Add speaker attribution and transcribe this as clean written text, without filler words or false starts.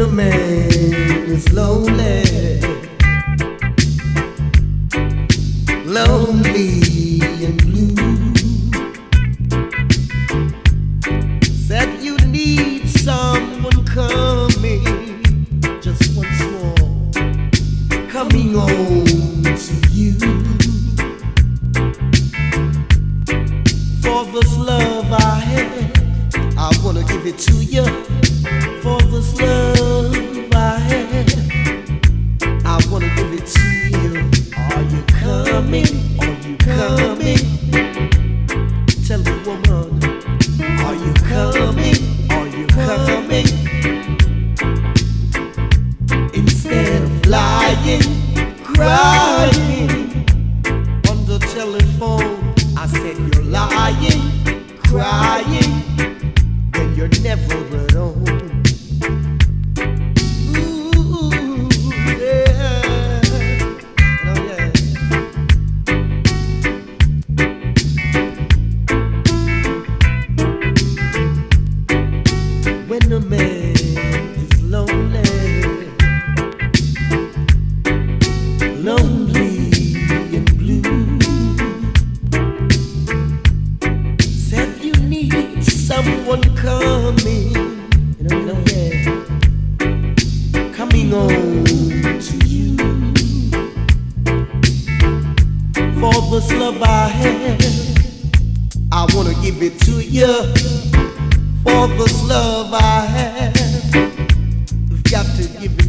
Speaker 1: a man is lonely, lonely and blue, said you need someone coming, just once more, coming on to you. For this love I have, I wanna give it to you. For this love I have, I wanna give it to you. Are you coming? Are you coming? Tell the woman, are you coming? Are you coming? Instead of lying, crying on the telephone, I said you're lying, crying, when you're never at home. When a man is lonely, lonely and blue, said you need someone coming, coming on to you. For this love I have, I wanna give it to you. For this love I have, you've got to give it